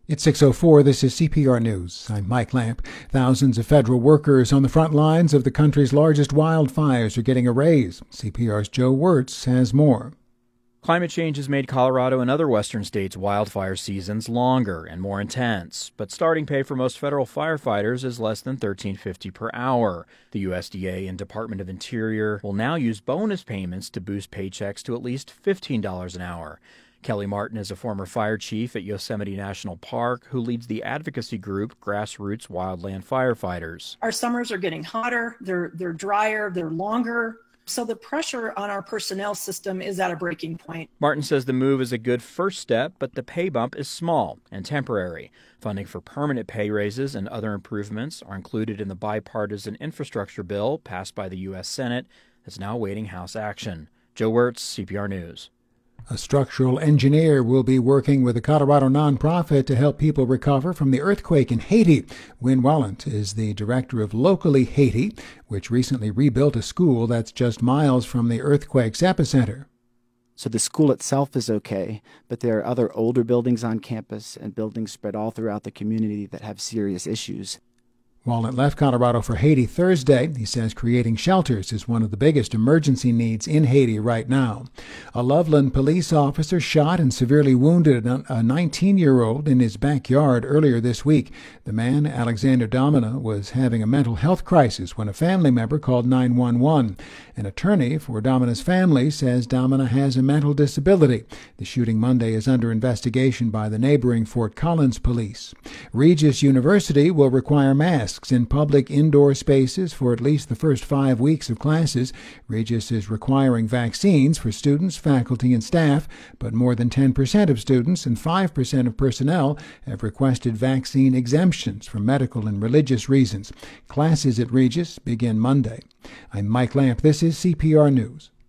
It's 6:04. This is CPR News. I'm Mike Lamp. Thousands of federal workers on the front lines of the country's largest wildfires are getting a raise. CPR's Joe Wertz has more. Climate change has made Colorado and other western states' wildfire seasons longer and more intense, but starting pay for most federal firefighters is less than $13.50 per hour. The USDA and Department of Interior will now use bonus payments to boost paychecks to at least $15 an hour. Kelly Martin is a former fire chief at Yosemite National Park who leads the advocacy group Grassroots Wildland Firefighters. Our summers are getting hotter, they're drier, they're longer. So the pressure on our personnel system is at a breaking point. Martin says the move is a good first step, but the pay bump is small and temporary. Funding for permanent pay raises and other improvements are included in the bipartisan infrastructure bill passed by the U.S. Senate that's now awaiting House action. Joe Wertz, CPR News. A structural engineer will be working with a Colorado nonprofit to help people recover from the earthquake in Haiti. Wynn Wallant is the director of Locally Haiti, which recently rebuilt a school that's just miles from the earthquake's epicenter. So the school itself is okay, but there are other older buildings on campus and buildings spread all throughout the community that have serious issues. Wallant left Colorado for Haiti Thursday. He says creating shelters is one of the biggest emergency needs in Haiti right now. A Loveland police officer shot and severely wounded a 19-year-old in his backyard earlier this week. The man, Alexander Domina, was having a mental health crisis when a family member called 911. An attorney for Domina's family says Domina has a mental disability. The shooting Monday is under investigation by the neighboring Fort Collins police. Regis University will require masks in public indoor spaces for at least the first 5 weeks of classes. Regis is requiring vaccines for students, faculty, and staff, but more than 10% of students and 5% of personnel have requested vaccine exemptions for medical and religious reasons. Classes at Regis begin Monday. I'm Mike Lamp. This is CPR News.